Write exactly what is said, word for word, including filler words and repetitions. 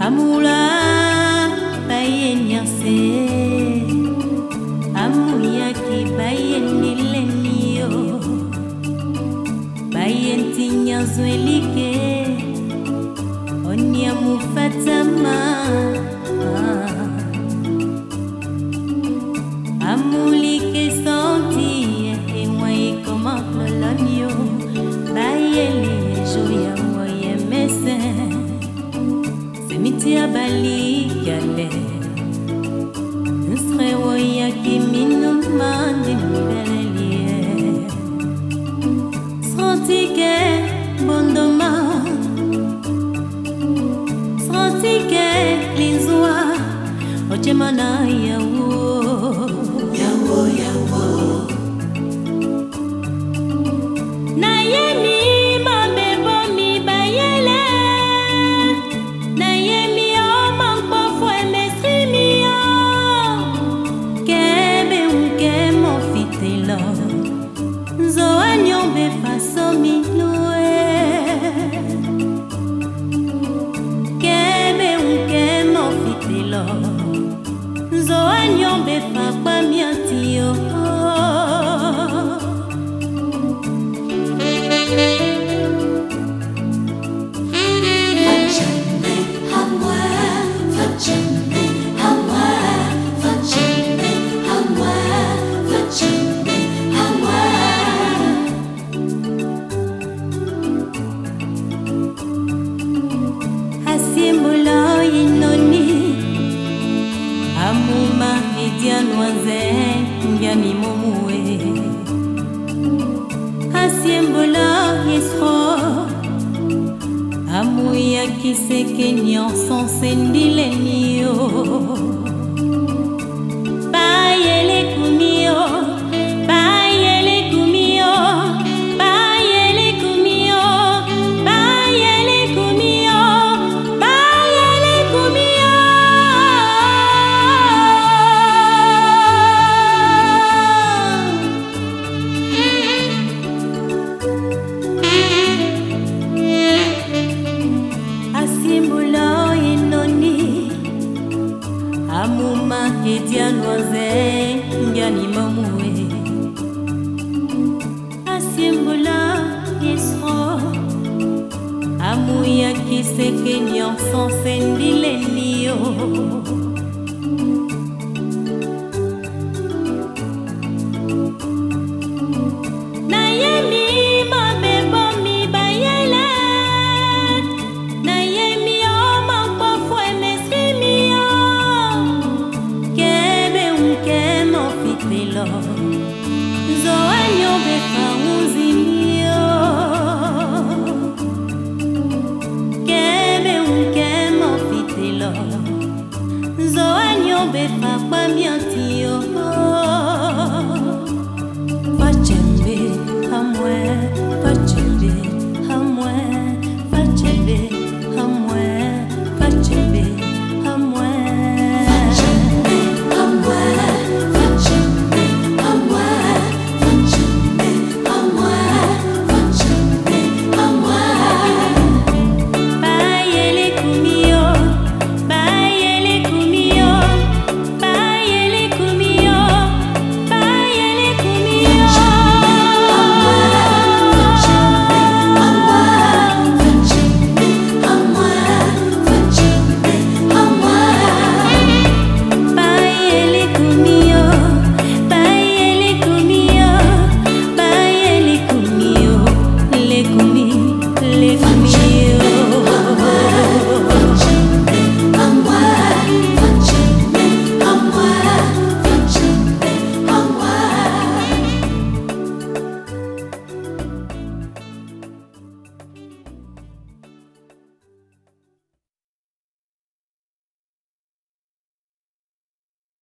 Amula bayen yase amuya ki bayen nilenio bayen tinya zwelike onya mufatama amulike santi e moi koma kolonio bayele joya moye mese Mitia bali yale Nsre woya kiminu mandi mbelelie Santike bondoma Santike linzwa Ochemana yawo Yawo yawo Na yemi mabebo mi bayele Zoanyombe papa miatio Fachane hamwa Fachane hamwa Fachane hamwa Fachane hamwa Hasimbolo inoni Amuma edianoise ngani momue Asiembola isro Amuya kiseke nyon son sendilenio Bayele kumio Bayele kumio Bayele kumio Bayele kumio Bayele kumio Amuma edianoise ngani mamue Asimbula isro Amuya kiseke nyon son sendilenio Nayemi mabebo mi bayele Nayemi oma pofo emesrimio Zoanyo befa uzimio Kebe unkemo fitelo Zoanyo befa kwa mianti